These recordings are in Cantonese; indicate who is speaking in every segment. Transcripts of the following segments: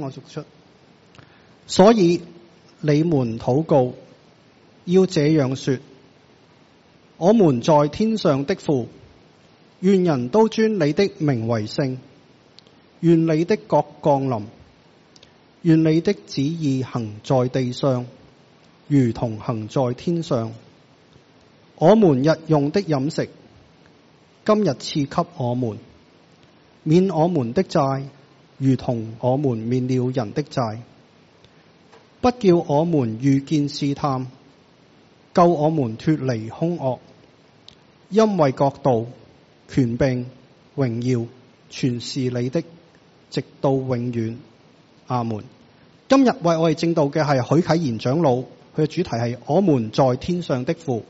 Speaker 1: 我讀出。所以你們禱告，要這樣說：我們在天上的父，願人都尊你的名為聖，願你的國降臨，願你的旨意行在地上，如同行在天上。我們日用的飲食，今日賜給我們，免我們的債，如同我們免了人的債。不叫我們遇見試探，救我們脫離兇惡。因為國度、權柄、榮耀，全是你的，直到永遠。阿門。今日為我哋證道嘅係許啟賢長老，佢嘅主題係我們在天上的父。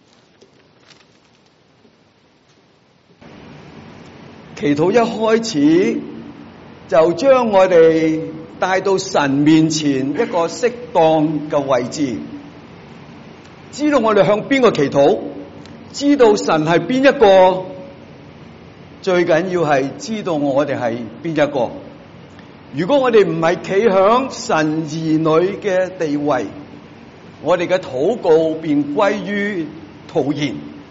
Speaker 2: 祈禱一開始就將我哋帶到神面前一個適當嘅位置，知道我哋向邊個祈禱，知道神係邊一個，最緊要係知道我哋係邊一個。如果我哋唔係企響神兒女嘅地位，我哋嘅禱告便歸於徒然。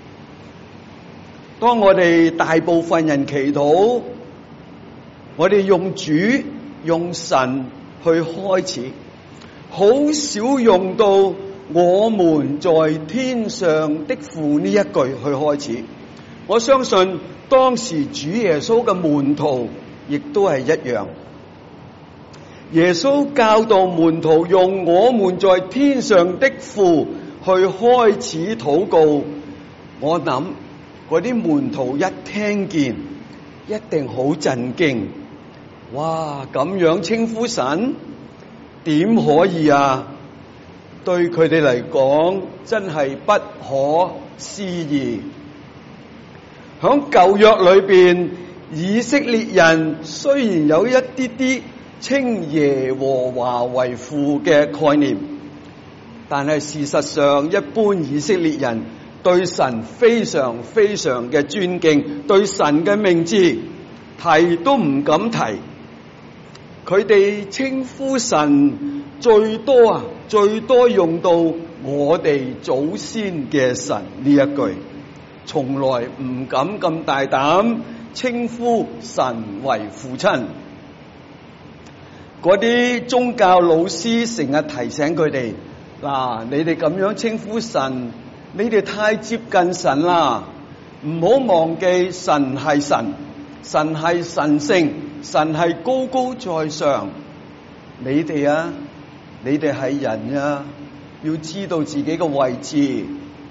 Speaker 2: 當我哋大部分人祈禱，我哋用主、用神去開始，好少用到我們在天上的父呢一句去開始。我相信當時主耶穌嘅門徒亦都係一樣。耶穌教導門徒用我們在天上的父去開始禱告，我諗嗰啲門徒一聽見一定好震驚。哇，咁樣稱呼神點可以啊？對佢哋嚟講真係不可思議。響舊約裏邊，以色列人雖然有一啲啲稱耶和華為父嘅概念，但係事實上一般以色列人對神非常非常嘅尊敬，對神嘅名字提都唔敢提。佢哋稱呼神最多用到我哋祖先嘅神呢一句，從來唔敢咁大膽稱呼神為父親。嗰啲宗教老師成日提醒佢哋，嗱，你哋咁樣稱呼神，你哋太接近神啦，唔好忘記神係神，神係神聖，神係高高在上。你哋係人啊，要知道自己嘅位置。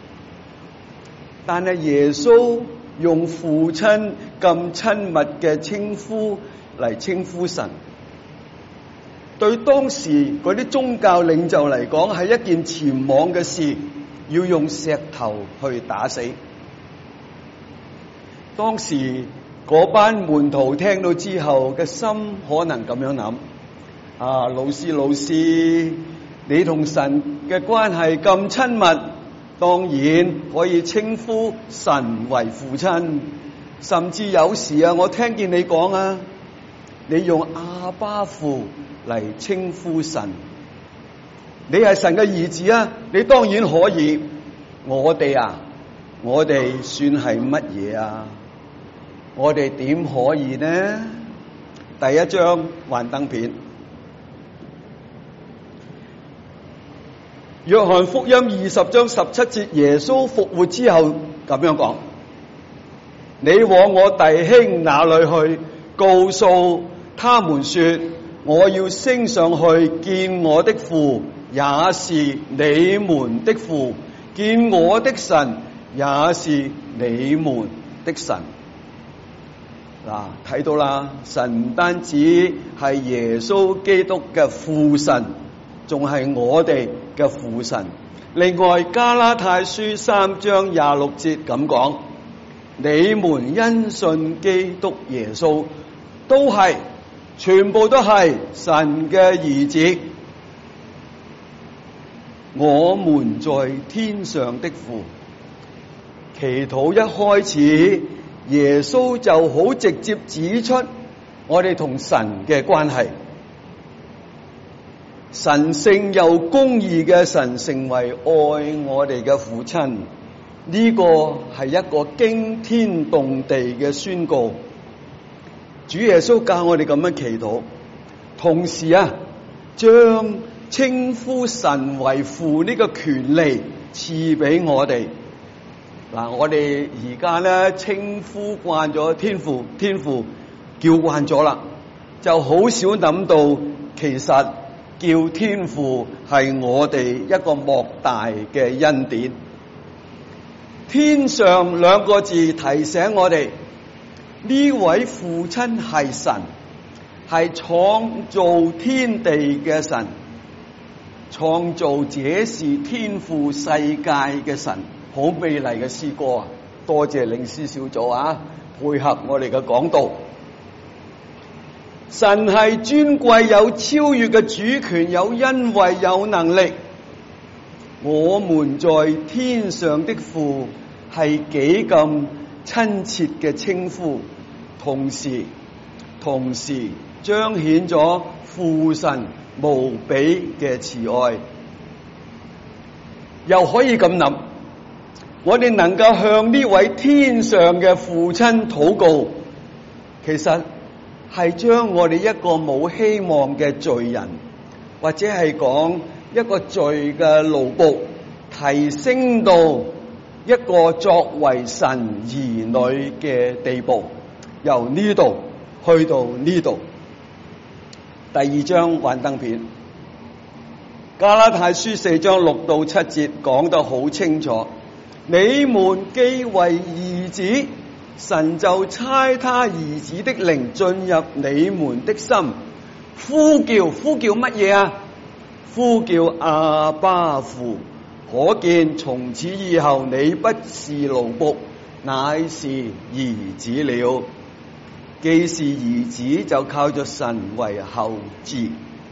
Speaker 2: 但係耶穌用父親咁親密嘅稱呼嚟稱呼神，對當時嗰啲宗教領袖嚟講係一件僭妄嘅事，要用石頭去打死。當時嗰班門徒聽到之後嘅心可能咁樣諗：啊，老師，你同神嘅關係咁親密，當然可以稱呼神為父親。甚至有時啊，我聽見你講啊，你用阿爸父嚟稱呼神，你係神嘅兒子啊，你當然可以。我哋算係乜嘢啊？我哋點可以呢？第一張幻燈片，約翰福音20章17節，耶穌復活之後咁樣講：你往我弟兄那裏去，告訴他們說，我要升上去見我的父，也是你們的父，見我的神，也是你們的神。嗱，睇到啦，神唔單止係耶穌基督嘅父神，仲係我哋嘅父神。另外，加拉太書3章26節咁講：你們因信基督耶穌，全部都係神嘅兒子。我們在天上的父，祈禱一開始，耶穌就好直接指出我哋同神嘅關係。 神聖又公義嘅神成為愛我哋嘅父親，呢個係一個驚天動地嘅宣告。主耶穌教我哋咁樣祈禱，同時將稱呼神為父呢個權利賜俾我哋。嗱，我哋而家咧稱呼慣咗天父，天父叫慣咗啦，就好少諗到其實叫天父係我哋一個莫大嘅恩典。天上兩個字提醒我哋，呢位父親係神，係創造天地嘅神，創造這是天父世界嘅神。好美麗嘅詩歌啊！多謝領詩小組配合我哋嘅講道。神係尊貴有超越嘅主權，有恩惠，有能力。我們在天上的父係幾咁親切嘅稱呼，同時彰顯咗父神無比嘅慈愛。又可以咁諗，我哋能夠向呢位天上嘅父親禱告，其實係將我哋一個冇希望嘅罪人，或者係講一個罪嘅奴僕，提升到一個作為神兒女嘅地步，由呢度去到呢度。第二張幻燈片，加拉太書4章6到7節講得好清楚。你們既為兒子，神就差他兒子的靈進入你們的心，呼叫乜嘢？呼叫阿爸父。可見從此以後，你不是奴僕，乃是兒子了。既是兒子，就靠着神為後嗣。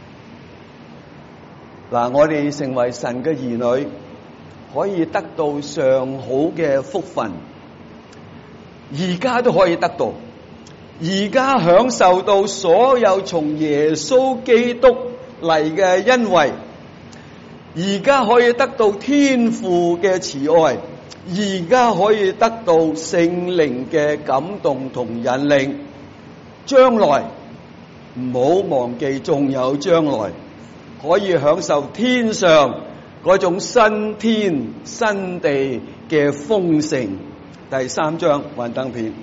Speaker 2: 嗱，我哋成為神嘅兒女，可以得到上好嘅福分，而家都可以得到，而家享受到所有從耶穌基督嚟嘅恩惠，而家可以得到天父嘅慈愛，而家可以得到聖靈嘅感動同引領。將來唔好忘記，仲有將來可以享受天上嗰種新天新地嘅豐盛。第3章幻燈片，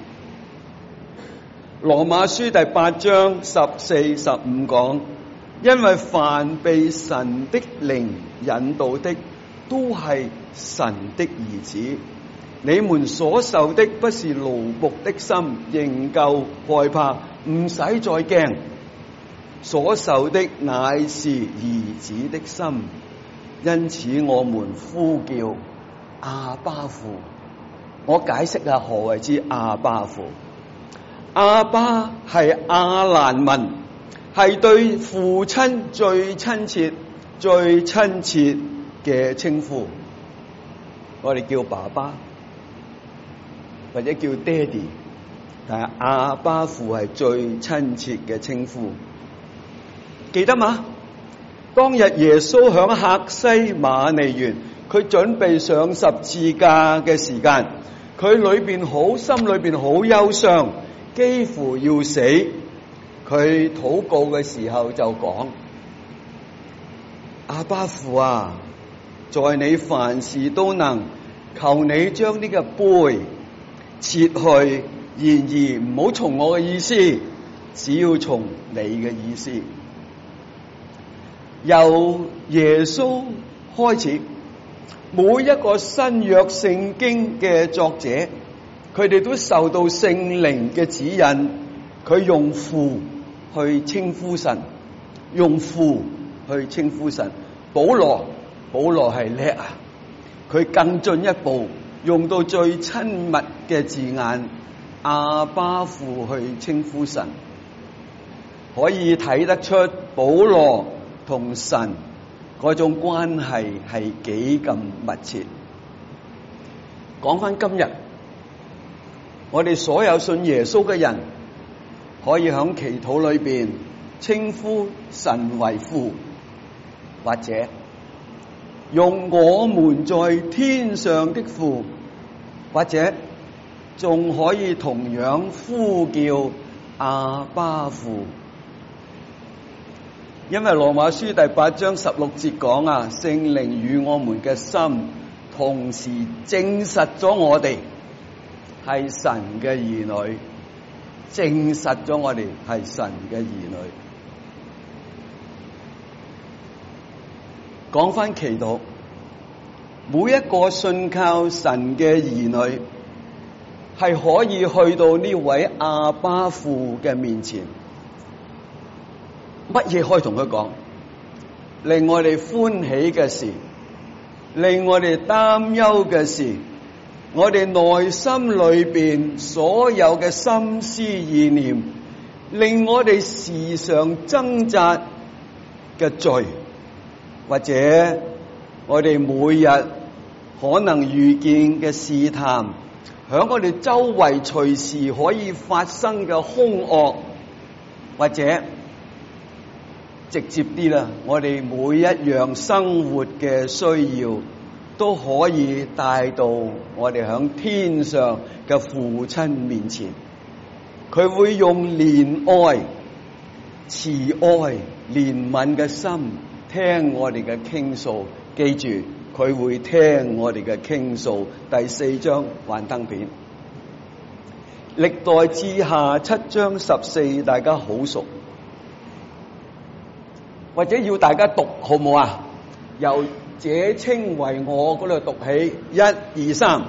Speaker 2: 羅馬書第8章14、15講，因為凡被神的靈引導的，都係神的兒子。你們所受的不是奴僕的心，仍舊害怕，唔使再驚。所受的乃是兒子的心，因此我們呼叫阿爸父。我解釋下何謂之阿爸父。阿爸係亞蘭文，係對父親最親切嘅稱呼。我哋叫爸爸或者叫爹哋，但係阿爸父係最親切嘅稱呼。記得嘛？當日耶穌響客西馬尼園，佢準備上十字架嘅時間，佢心裏邊好憂傷，幾乎要死。佢禱告嘅時候就講：阿爸父啊，在你凡事都能，求你將呢個杯撤去，然而唔好從我嘅意思，只要從你嘅意思。由耶穌開始，每一個新約聖經嘅作者，佢哋都受到聖靈嘅指引，佢用父去稱呼神，用父去稱呼神。保羅係叻啊，佢更進一步用到最親密嘅字眼，阿爸父去稱呼神，可以睇得出保羅同神嗰種關係係幾咁密切。講翻今日，我哋所有信耶穌嘅人，可以喺祈禱裏邊稱呼神為父， 或者用我們在天上的父，或者仲可以同樣呼叫阿爸父。因為羅馬書第8章16節講啊，聖靈與我們嘅心同時證實咗我哋係神嘅兒女，證實咗我哋係神嘅兒女。講返祈禱，每一個信靠神嘅兒女係可以去到呢位阿爸父嘅面前。乜嘢可以同佢講？令我哋歡喜嘅事，令我哋擔憂嘅事，我哋內心裏邊所有嘅心思意念，令我哋時常掙扎嘅罪，或者我哋每日可能遇見嘅試探，響我哋周圍隨時可以發生嘅兇惡，或者直接啲啦，我哋每一樣生活嘅需要都可以帶到我哋響天上嘅父親面前，佢會用憐愛、慈愛、憐憫嘅心聽我哋嘅傾訴。記住，佢會聽我哋嘅傾訴。第4章幻燈片，歷代志下7章14，大家好熟。或者要大家讀好唔好啊？由這稱為我嗰度讀起，1、2、3。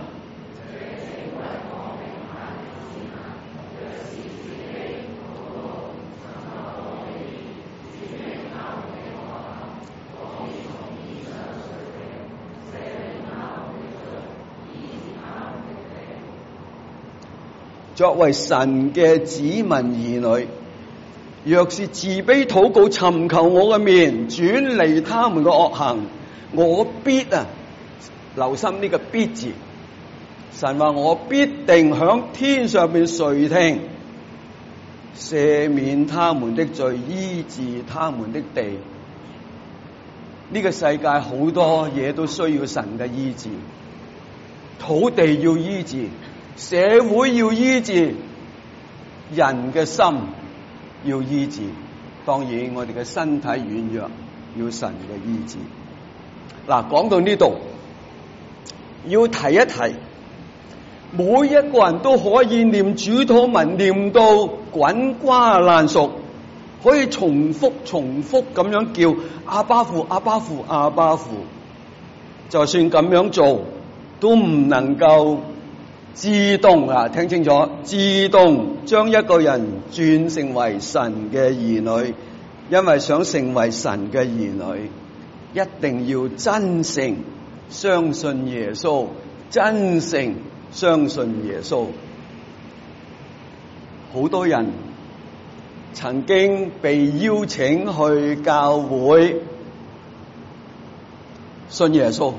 Speaker 2: 作為神嘅子民兒女，若是自卑禱告，尋求我嘅面，轉離他們嘅惡行，我必留心呢個必字。神話我必定響天上邊垂聽，赦免他們的罪，醫治他們的地。呢個世界好多嘢都需要神嘅醫治，土地要醫治，社會要醫治，人嘅心要醫治，當然我哋嘅身體軟弱，要神嘅醫治。嗱，講到呢度，要提一提，每一個人都可以念主禱文，念到滾瓜爛熟，可以重複咁樣叫阿爸父、阿爸父、阿爸父。就算咁樣做，都唔能夠自動聽清楚，自動將一個人轉成為神嘅兒女。因為想成為神嘅兒女，一定要真誠相信耶穌，真誠相信耶穌。好多人曾經被邀請去教會信耶穌，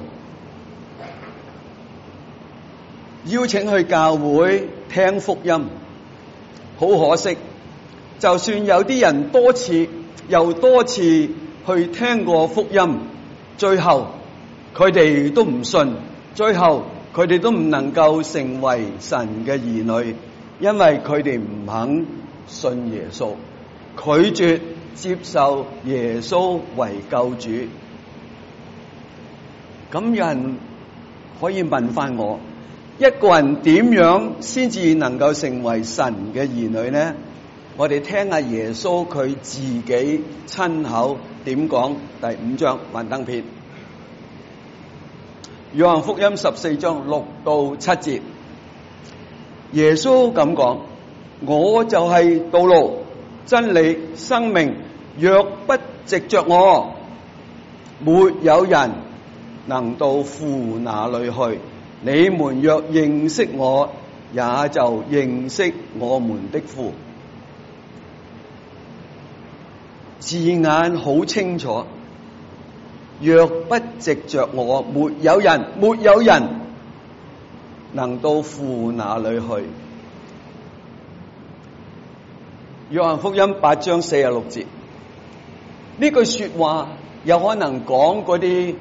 Speaker 2: 邀請去教會聽福音，好可惜，就算有啲人多次又多次去聽過福音，最後佢哋都唔信，最後佢哋都唔能夠成為神嘅兒女，因為佢哋唔肯信耶穌，拒絕接受耶穌為救主。咁有人可以問翻我，一個人點樣先至能夠成為神嘅兒女呢？我哋聽下耶穌佢自己親口點講。第5章幻燈片，約翰福音14章6到7節，耶穌咁講：我就係道路、真理、生命，若不藉着我，沒有人能到父那裏去。你們若認識我，也就認識我們的父。字眼好清楚，若不藉着我，沒有人能到父那裏去。約翰福音8章46節，呢句說話有可能講嗰啲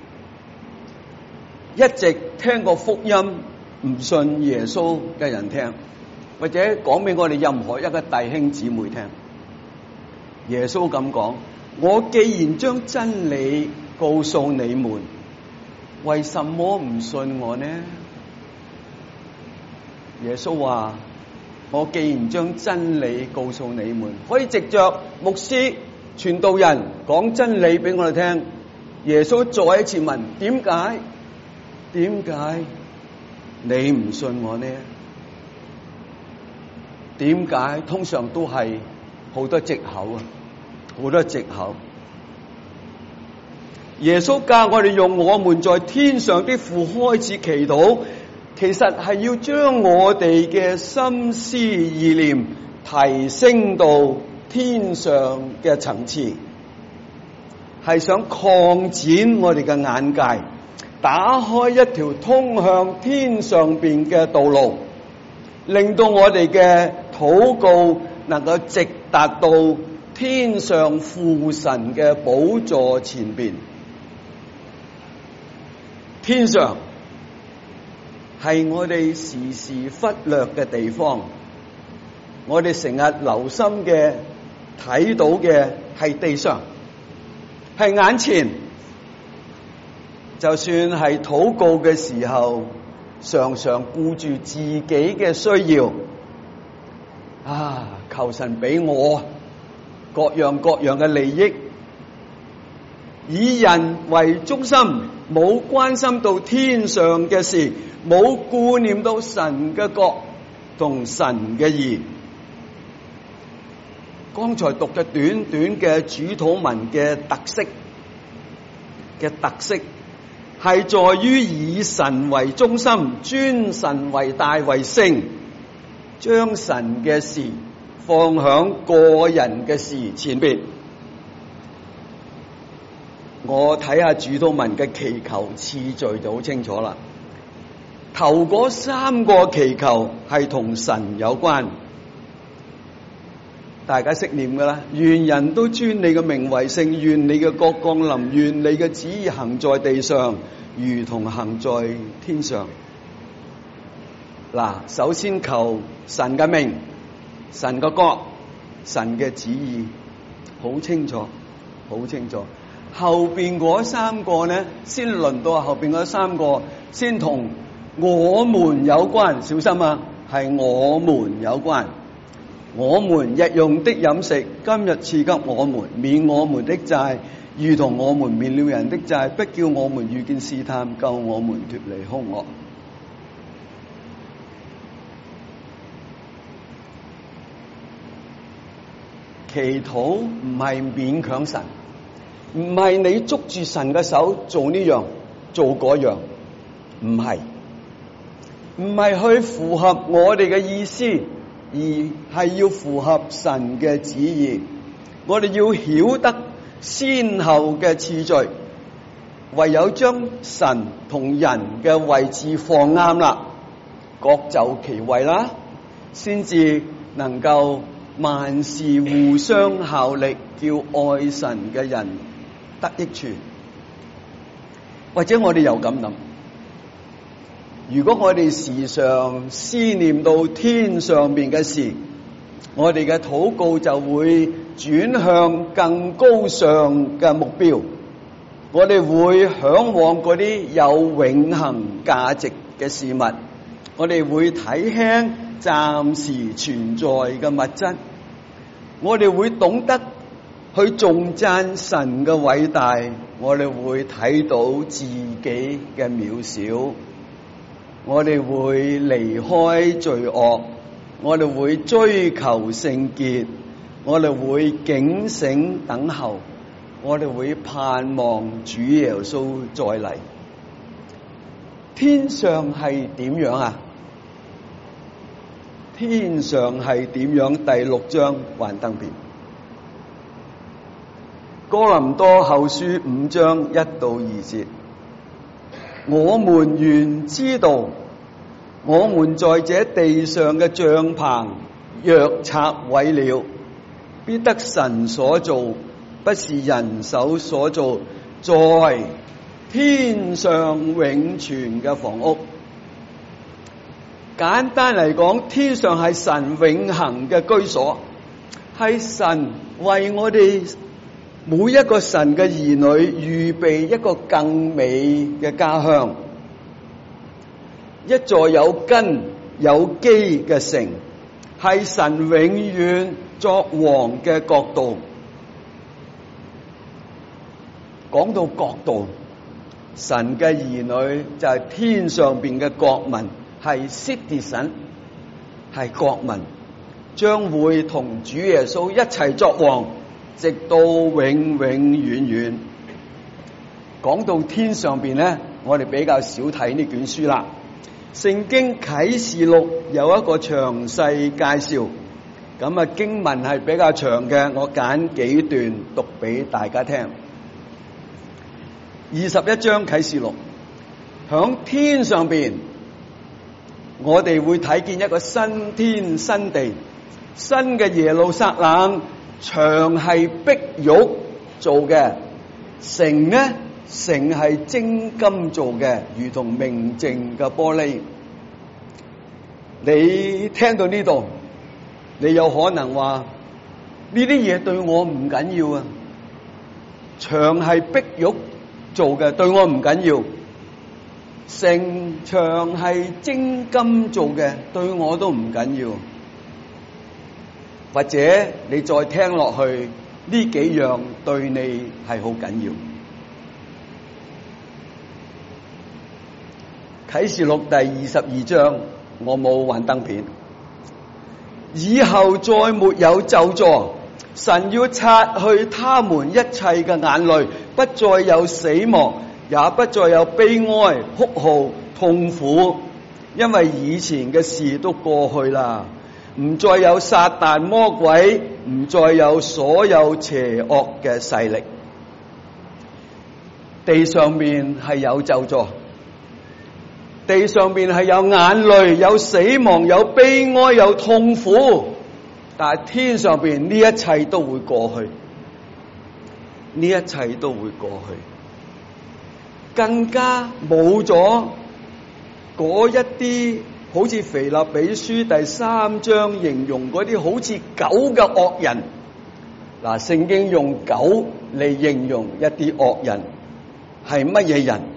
Speaker 2: 一直聽過福音唔信耶穌嘅人聽，或者講俾我哋任何一個弟兄姊妹聽。耶穌咁講：我既然將真理告訴你們，為什麼唔信我呢？耶穌話：我既然將真理告訴你們，可以藉着牧師、傳道人講真理俾我哋聽。耶穌再一次問：點解？點解你唔信我呢？點解？通常都係好多藉口啊，好多藉口。耶穌教我哋用我們在天上的父開始祈禱，其實係要將我哋嘅心思意念提升到天上嘅層次，係想擴展我哋嘅眼界，打開一條通向天上邊嘅道路，令到我哋嘅禱告能夠直達到天上父神嘅寶座前邊。天上係我哋時時忽略嘅地方，我哋成日留心嘅睇到嘅係地上，係眼前。就算係禱告嘅時候，常常顧住自己嘅需要，求神俾我各樣嘅利益，以人為中心，冇關心到天上嘅事，冇顧念到神嘅國同神嘅義。剛才讀嘅短短嘅主禱文嘅特色係在於以神為中心，尊神為大為聖，將神嘅事放響個人嘅事前邊。我睇下主禱文嘅祈求次序就好清楚啦。頭嗰三個祈求係同神有關，大家識念噶啦。願人都尊你嘅名為聖，願你嘅國降臨，願你嘅旨意行在地上，如同行在天上。嗱，首先求神嘅名、神嘅國、神嘅旨意，好清楚，好清楚。後邊嗰三個呢，先輪到後邊嗰三個，先同我們有關。小心啊，係我們有關。我們日用的飲食，今日賜給我們，免我們的債，如同我們免了人的債，不叫我們遇見試探，救我們脫離兇惡。祈禱唔係勉強神，唔係你捉住神嘅手做呢樣做嗰樣，唔係去符合我哋嘅意思，而係要符合神嘅旨意。我哋要曉得先後嘅次序，唯有將神同人嘅位置放啱啦，各就其位啦，先至能夠萬事互相效力，叫愛神嘅人得益處。或者我哋又咁諗，如果我哋時常思念到天上面嘅事，我哋嘅禱告就會轉向更高尚嘅目標，我哋會向往嗰啲有永恆價值嘅事物，我哋會睇輕暫時存在嘅物質，我哋會懂得去頌讚神嘅偉大，我哋會睇到自己嘅渺小，我哋會離開罪惡，我哋會追求聖潔，我哋會警醒等候，我哋會盼望主耶穌再嚟。天上係點樣啊？天上係點樣？第6章幻燈片。哥林多後書5章1到2節，我們原知道，我們在這地上嘅帳棚若拆毀了，必得神所造不是人手所造，在天上永存嘅房屋。簡單嚟講，天上係神永恆嘅居所，係神為我哋每一個神嘅兒女預備一個更美嘅家鄉，一座有根有基嘅城，係神永遠作王嘅國度。講到國度，神嘅兒女就係天上邊嘅國民，係 citizen， 係國民，將會同主耶穌一齊作王，直到永永遠遠。講到天上邊咧，我哋比較少睇呢卷書啦。聖經啟示錄有一個詳細介紹，咁啊經文係比較長嘅，我揀幾段讀俾大家聽。21章啟示錄，響天上邊，我哋會睇見一個新天新地，新嘅耶路撒冷，牆係碧玉做嘅，城呢，城係精金做嘅，如同明淨嘅玻璃。你聽到呢度，你有可能話呢啲嘢對我唔緊要啊，牆係碧玉做嘅對我唔緊要，城牆係精金做嘅對我都唔緊要。或者你再聽落去，呢幾樣對你係好緊要。啟示錄第22章，我冇幻燈片。以後再沒有咒詛，神要擦去他們一切嘅眼淚，不再有死亡，也不再有悲哀、哭號、痛苦，因為以前嘅事都過去啦。唔再有撒旦魔鬼，唔再有所有邪惡嘅勢力。地上面係有咒詛，地上面係有眼淚、有死亡、有悲哀、有痛苦，但係天上邊呢一切都會過去，呢一切都會過去，更加冇咗嗰一啲好似腓立比書第3章形容嗰啲好似狗嘅惡人。嗱，聖經用狗嚟形容一啲惡人係乜嘢人？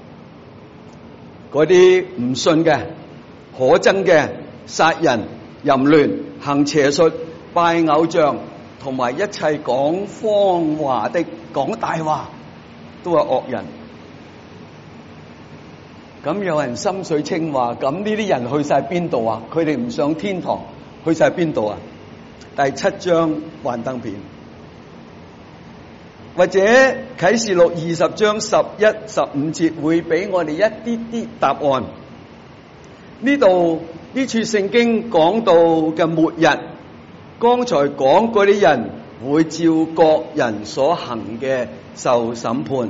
Speaker 2: 嗰啲唔信嘅、可憎嘅、殺人、淫亂、行邪術、拜偶像，同埋一切講謊話的、講大話，都係惡人。咁有人心水清話，咁呢啲人去晒邊度啊？佢哋唔上天堂，去晒邊度啊？第7章幻燈片，或者啟示錄20章11、15節會俾我哋一啲啲答案。呢度呢處聖經講到嘅末日，剛才講嗰啲人會照各人所行嘅受審判。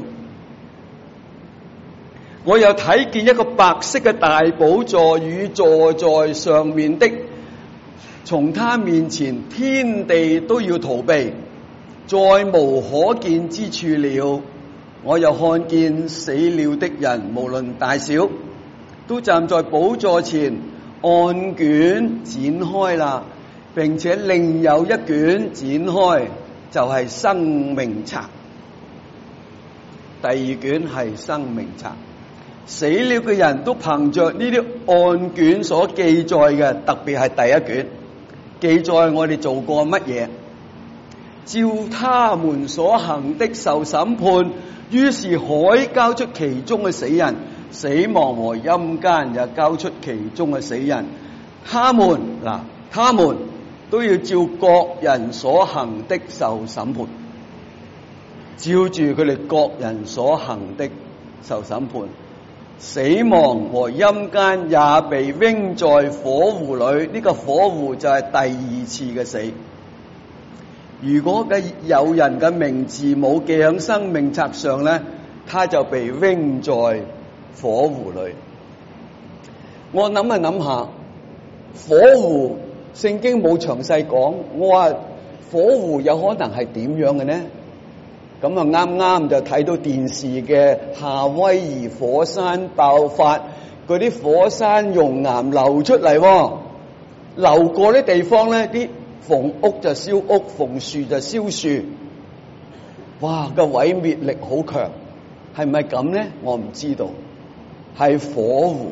Speaker 2: 我又睇見一個白色嘅大寶座與坐在上面的，從他面前天地都要逃避，再無可見之處了。我又看見死了的人，無論大小，都站在寶座前，案卷展開啦，並且另有一卷展開，就係生命冊。第二卷係生命冊。死了嘅人都憑着呢啲案卷所記載嘅，特別係第一卷記載我哋做過乜嘢，照他們所行的受審判。於是海交出其中嘅死人，死亡和陰間也交出其中嘅死人。他們都要照各人所行的受審判，照住佢哋各人所行的受審判。死亡和陰間也被扔在火湖裏，呢個火湖就係第二次嘅死。如果有人嘅名字冇記喺生命冊上咧，他就被扔在火湖裏。我諗下，火湖聖經冇詳細講，我話火湖有可能係點樣嘅呢？ 咁啊啱啱就睇到電視嘅夏威夷火山爆發，嗰啲火山熔岩流出嚟喎，流過啲地方咧，啲逢屋就燒屋，逢樹就燒樹，哇！個毀滅力好強，係咪咁咧？我唔知道，係火湖。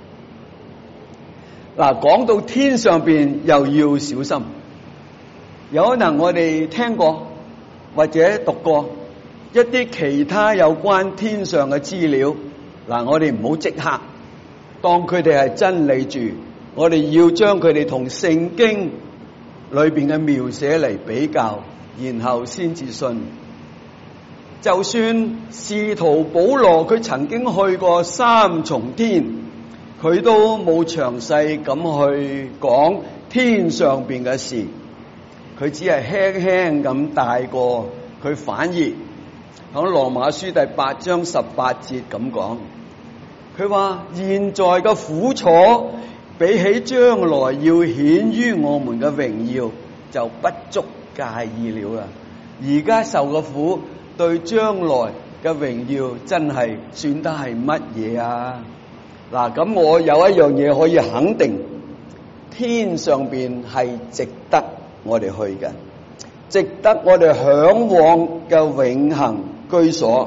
Speaker 2: 嗱，講到天上邊又要小心，有可能我哋聽過或者讀過一啲其他有關天上嘅資料，嗱，我哋唔好即刻當佢哋係真理住，我哋要將佢哋同聖經裏邊嘅描寫嚟比較，然後先至信。就算使徒保羅佢曾經去過三重天，佢都冇詳細咁去講天上邊嘅事，佢只係輕輕咁帶過，佢反而喺羅馬書第8章18節咁講，佢話現在嘅苦楚比起將來要顯於我們嘅榮耀就不足介意了啦。而家受嘅苦對將來嘅榮耀真係算得係乜嘢啊？嗱，咁我有一樣嘢可以肯定，天上邊係值得我哋去嘅，值得我哋向往嘅永恆居所。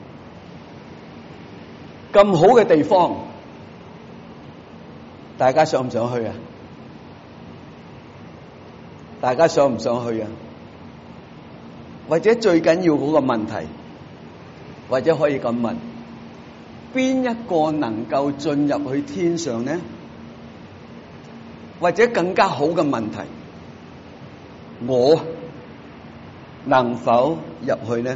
Speaker 2: 咁好嘅地方，大家想唔想去啊？大家想唔想去啊？或者最緊要嗰個問題，或者可以咁問，邊一個能夠進入去天上呢？或者更加好嘅問題，我能否入去呢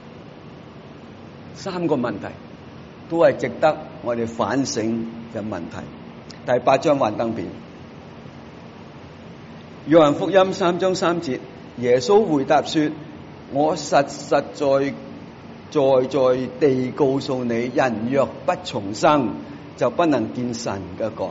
Speaker 2: ？3個問題都係值得我哋反省嘅問題。第8張幻燈片，約翰福音3章3節，耶穌回答說：我實實在在地告訴你，人若不重生，就不能見神嘅國。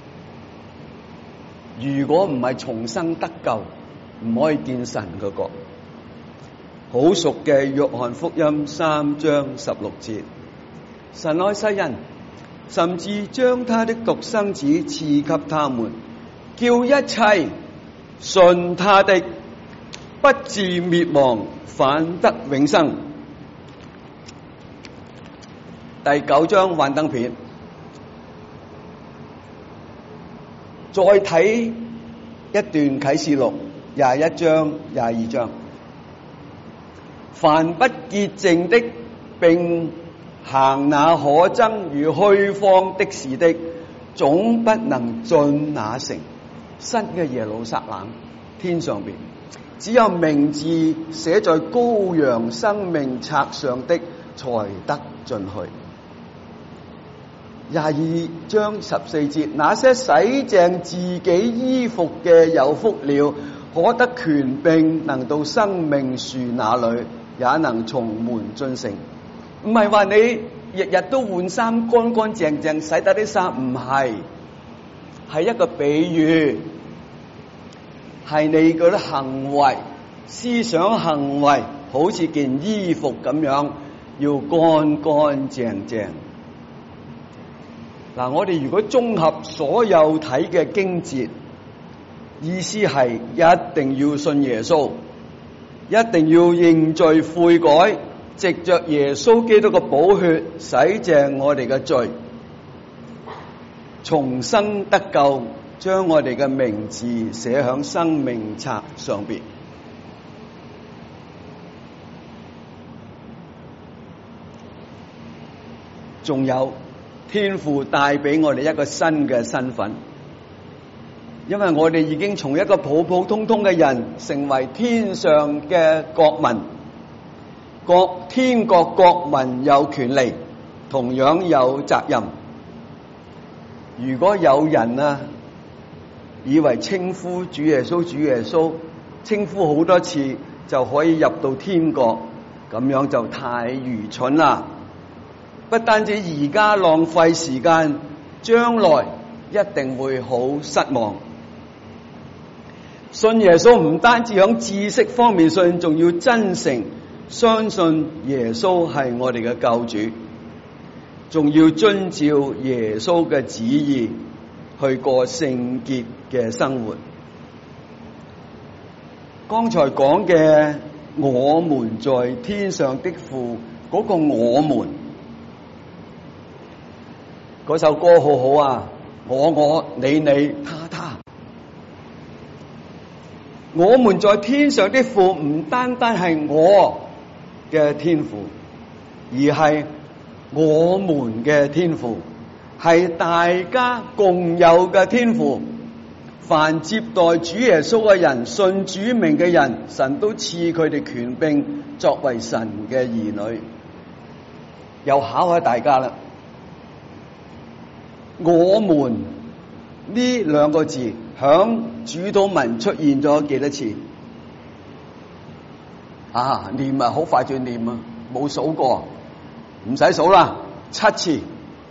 Speaker 2: 如果唔係重生得救，唔可以見神嘅國。好熟嘅約翰福音3章16節，神愛世人，甚至將他的獨生子賜給他們，叫一切信他的不至滅亡，反得永生。第9張幻燈片，再睇一段啟示錄21章22章，凡不潔淨的並行那可憎如虛謊的事的，總不能進那城。新嘅耶路撒冷天上邊，只有名字寫在羔羊生命冊上的才得進去。22章14節，那些洗淨自己衣服嘅有福了，可得權柄，能到生命樹那裏，也能從門進城。唔係話你日日都換衫乾乾淨淨，洗得啲衫，唔係，係一個比喻，係你嗰啲行為、思想行為，好似件衣服咁樣，要乾乾淨淨。嗱，我哋如果綜合所有睇嘅經節，意思係一定要信耶穌，一定要認罪悔改，藉着耶穌基督嘅寶血洗淨我哋嘅罪，重生得救，將我哋嘅名字寫響生命冊上邊。仲有天父帶俾我哋一個新嘅身份，因為我哋已經從一個普普通通嘅人，成為天上嘅國民。天國國民有權利，同樣有責任。如果有人啊，以為稱呼主耶穌主耶穌，稱呼好多次就可以入到天國，咁樣就太愚蠢啦！不單止而家浪費時間，將來一定會好失望。信耶穌唔單止響知識方面信，仲要真誠， 相信耶穌係我哋嘅救主，仲要遵照耶穌嘅旨意去過聖潔嘅生活。剛才講嘅我們在天上的父，嗰個我們，嗰首歌好好啊，我你他。我們在天上的父唔單單係我嘅天父，而係我們嘅天父，係大家共有嘅天父。凡接待主耶穌嘅人，信主名嘅人，神都賜佢哋權柄作為神嘅兒女。又考下大家啦，我們呢兩個字響主禱文出現咗幾多次？念啊，好快就念啊，冇數過，唔使數啦，7次。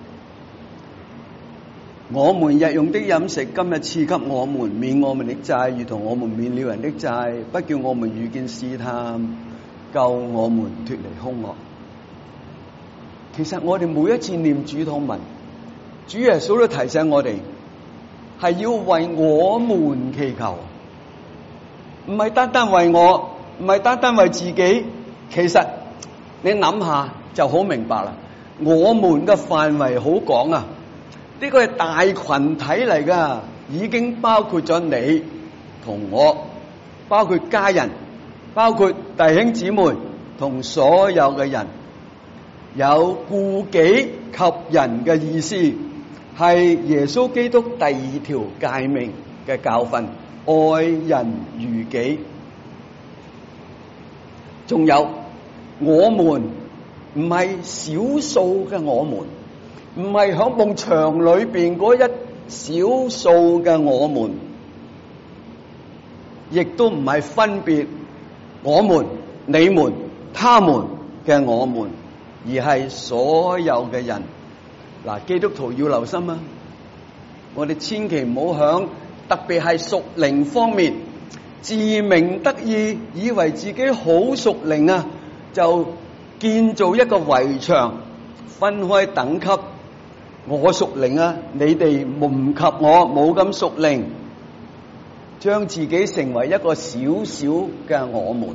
Speaker 2: 我們日用的飲食，今日賜給我們，免我們的債，如同我們免了人的債，不叫我們遇見試探，救我們脫離兇惡。其實我哋每一次念主禱文，主耶穌都提醒我哋，係要為我們祈求，唔係單單為我，唔係單單為自己。其實你諗下就好明白啦。我們嘅範圍好廣啊，呢個係大群體嚟噶，已經包括咗你同我，包括家人，包括弟兄姊妹同所有嘅人。有顧己及人嘅意思，係耶穌基督第2條誡命嘅教訓，愛人如己。仲有我們唔係少數嘅我們，唔係響埲牆裏邊嗰一少數嘅我們，亦都唔係分別我們、你們、他們嘅我們，而係所有嘅人。嗱，基督徒要留心啊！我哋千祈唔好響，特別係屬靈方面自鳴得意，以為自己好屬靈啊，就建造一個圍牆，分開等級。我屬靈啊，你哋唔及我，冇咁屬靈，將自己成為一個小小嘅我們，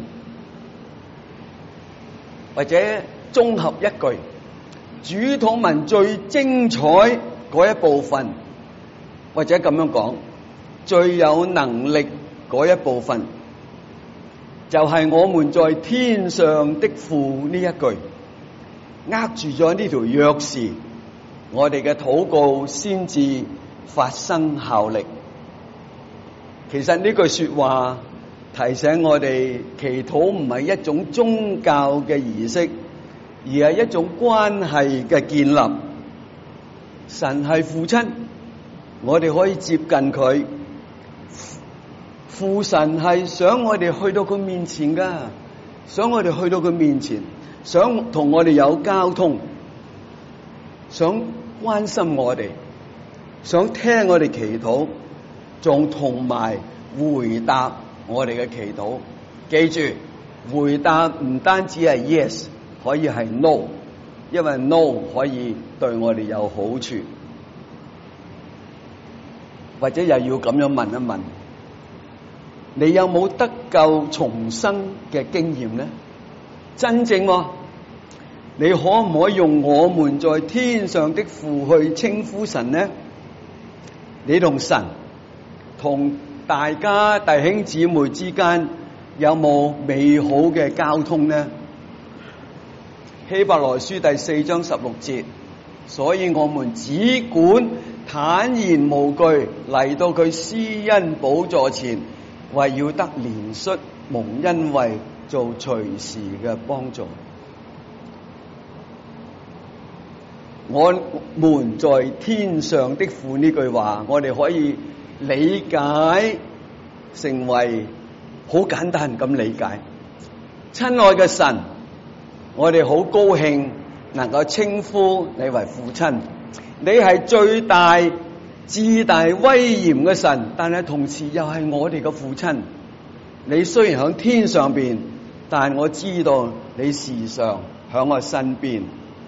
Speaker 2: 或者綜合一句，主禱文最精彩嗰一部分，或者咁樣講，最有能力嗰一部分，就係我們在天上的父呢一句，握住咗呢條鑰匙，我哋嘅禱告先至發生效力。其實呢句說話提醒我哋，祈禱唔係一種宗教嘅儀式，而係一種關係嘅建立。神係父親，我哋可以接近佢。父神係想我哋去到佢面前噶，想我哋去到佢面前，想同我哋有交通，想關心我哋，想聽我哋祈禱，仲同埋回答我哋嘅祈禱。記住，回答唔單止係 yes， 可以係 no， 因為 no 可以對我哋有好處。或者又要咁樣問一問，你有冇得救重生嘅經驗呢？真正你可唔可以用我們在天上的父去稱呼神呢？你同神，同大家弟兄姊妹之間有冇美好嘅交通呢？希伯來書第4章16節，所以我們只管坦然無懼嚟到佢施恩寶座前，為要得憐恤蒙恩惠，做隨時嘅幫助。我們在天上的父呢句話，我哋可以理解成為好簡單咁理解。親愛嘅神，我哋好高興能夠稱呼你為父親。你係最大至大威嚴嘅神，但係同時又係我哋嘅父親。你雖然喺天上邊， 但我知道你時常喺我身邊。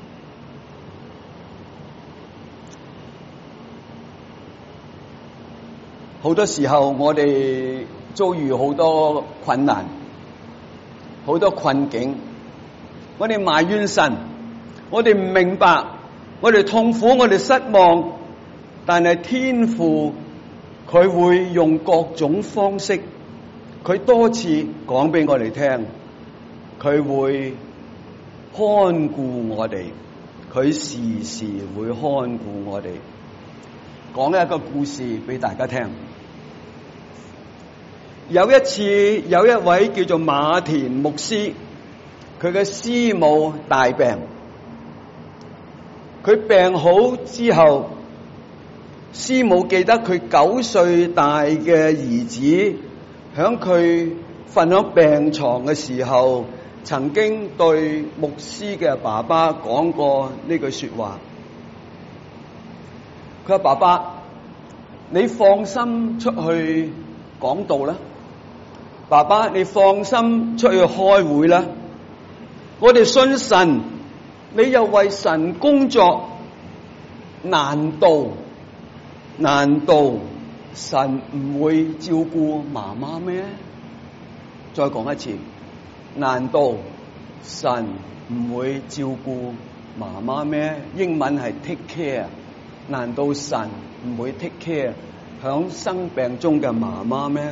Speaker 2: 好多時候我哋遭遇好多困難，好多困境，我哋埋怨神，我哋唔明白，我哋痛苦，我哋失望，但係天父佢會用各種方式，佢多次講俾我哋聽，佢會看顧我哋，佢時時會看顧我哋。講一個故事俾大家聽。有一次，有一位叫做馬田牧師，佢嘅師母大病，佢病好之後，師母記得佢9歲大嘅兒子響佢瞓喺病床嘅時候，曾經對牧師嘅爸爸講過呢句說話。佢話：爸爸，你放心出去講道啦，爸爸你放心出去開會啦，我哋信神，你又為神工作，難道神唔會照顧媽媽咩？再講一次，難道神唔會照顧媽媽咩？英文係 take care。難道神唔會 take care 響生病中嘅媽媽咩？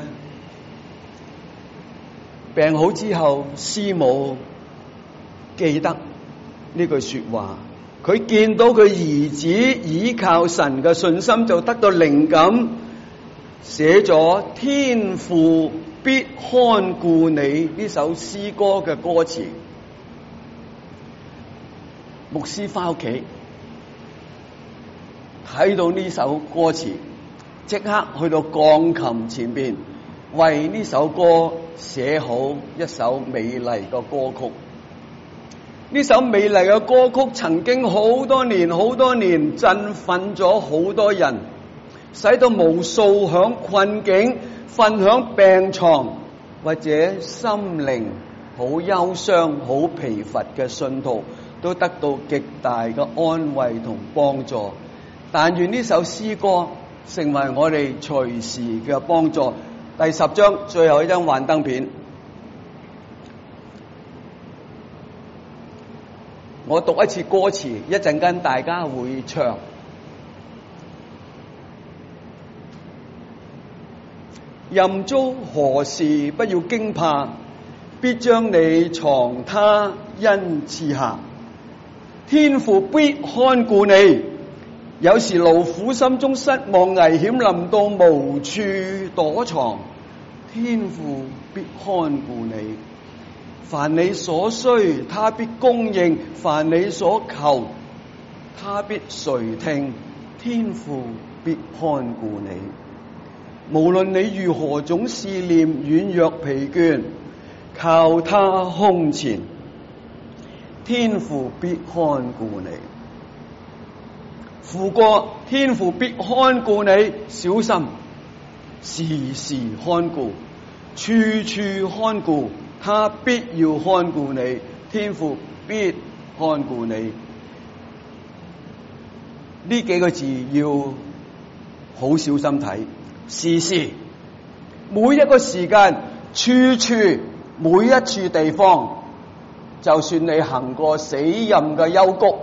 Speaker 2: 病好之後，師母記得呢句說話，佢見到佢兒子倚靠神嘅信心，就得到靈感，寫咗天父必看顧你呢首詩歌嘅歌詞。牧師返屋企睇到呢首歌詞，即刻去到鋼琴前邊，為呢首歌寫好一首美麗嘅歌曲。呢首美麗嘅歌曲曾經好多年振奮咗好多人，使到無數響困境、瞓響病床或者心靈好憂傷、好疲乏嘅信徒，都得到極大嘅安慰同幫助。但願呢首詩歌成為我哋隨時嘅幫助。第10章最後一張幻燈片，我讀一次歌詞，一陣間大家會唱。任遭何事不要驚怕，必將你藏他恩賜下，天父必看顧你。有時勞苦心中失望，危險臨到無處躲藏，天父必看顧你。凡你所需，他必供應；凡你所求，他必垂聽。天父必看顧你。無論你如何種試煉，軟弱疲倦，靠他胸前，天父必看顧你。父過，天父必看顧你，小心，時時看顧，處處看顧，他必要看顧你，天父必看顧你。呢幾個字要好小心睇，時時，每一個時間，處處，每一處地方，就算你行過死蔭嘅幽谷，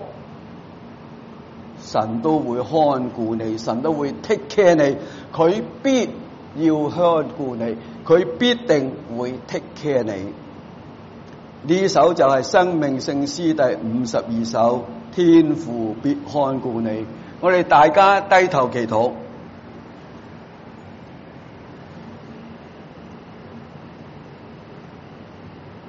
Speaker 2: 神都會看顧你，神都會 take care 你，佢必要看顧你，佢必定會 take care 你。呢首就係生命聖詩第52首，天父必看顧你。我哋大家低頭祈禱。